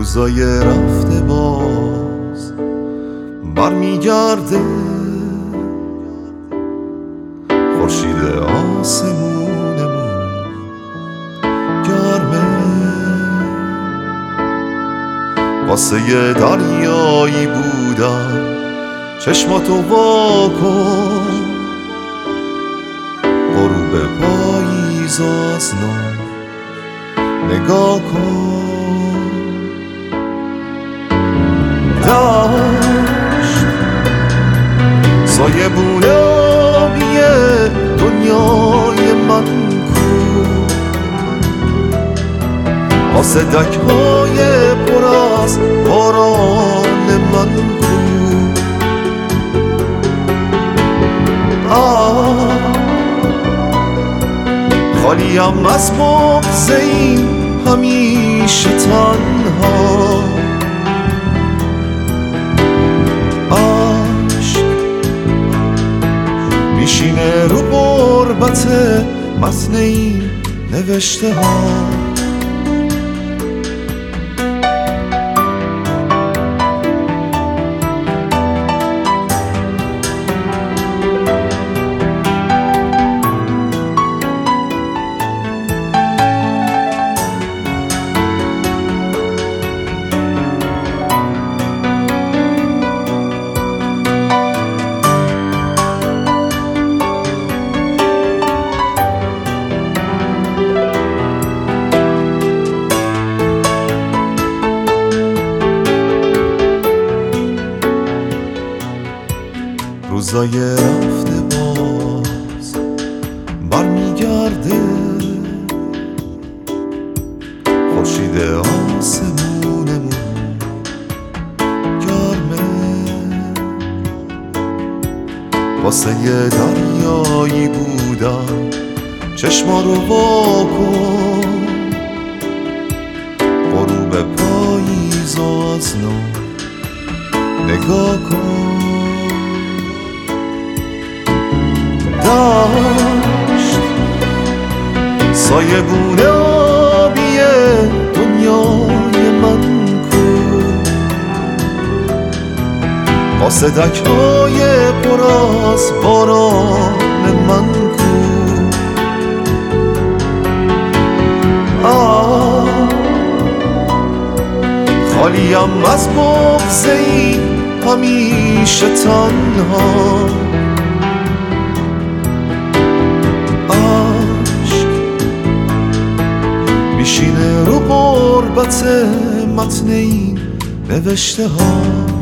روزای رفته باز برمیگرده، خورشید آسمونمون گرمه، واسه یه دریایی بودم چشماتو وا کن، غروب پاییز از نو نگاه کن. دشت سایبون آبیه دنیای من کو، آسدک‌های پر از باران من کو. خالیم از بغض این همیشه تنها، عشق میشینه رو غربت متن این نوشته ها. روزای رفته باز برمیگرده، خورشید آسمونمون گرمه، واسه یه دریایی بودم چشما رو وا کن، غروب پاییز از نو نگاه کن. دشت سایبون آبیه دنیای من کو، قاصدک‌های پر از باران من کو. خالیم از بغض این همیشه تنها، میشینه رو غربت متن این نوشته ها.